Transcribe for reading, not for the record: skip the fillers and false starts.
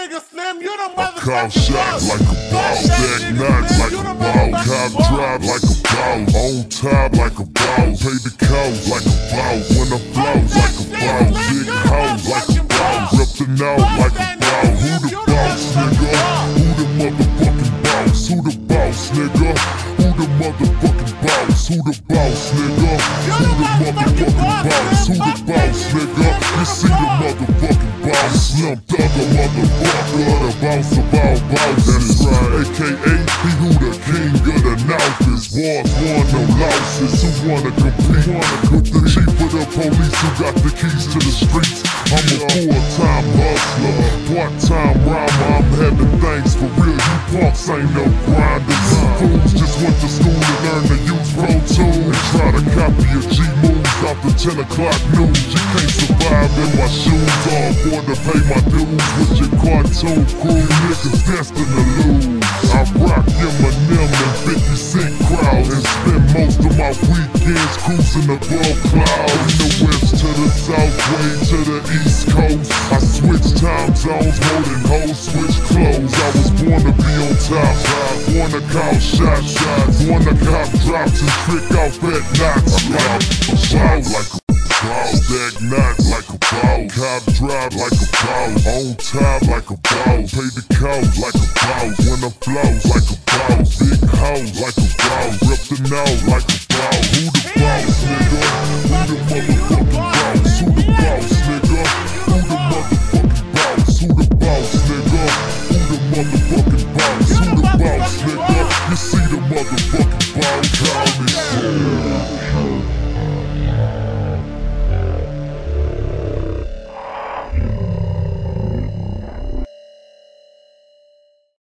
nigga Slim, you the I call motherfucking shots boss. like a boss, stack knots like a boss, cop drive like a boss, on top like a boss, pay the cows like a boss, when I flows like a boss, big hoes like a boss, rep the nose like a boss. Who the boss, nigga? Who the motherfucking boss? Who the boss, nigga? Who the motherfucking boss? Who the boss, nigga? Who the motherfucking boss? Who the boss, nigga? You see the motherfucking boss, Slim Thugger, motherfucker, the boss of all bosses. That's right, AKA he who the king of the North is. Wars won, no losses. Who wanna compete? With the chief of the police who got the keys to the streets. I'm a full-time hustler, part-time rhymer. I'm having things for real. You punks ain't no grinders. Fools just went to school and learned to use Pro Tools and try to copy your G moves off the 10 o'clock news. You can't survive in my shoes. All afford to pay my dues with your cartoon crew. Niggas destined to lose. I rock Eminem and 50 Cent crowds and spend most of my weekends cruising above clouds. From the west to the south, way to the east coast. I switch time zones more than hoes switch clothes. I was born to be on top, born to call shots, born to cop drops and trick off at knots. Like a boss, like a boss, stack knots like a boss, cop drive like a boss, on top like a boss, pay the cows like a boss, when I flows like a boss, big hoes like a boss, rep the nose like a boss. Who the boss, nigga? Who the motherfucking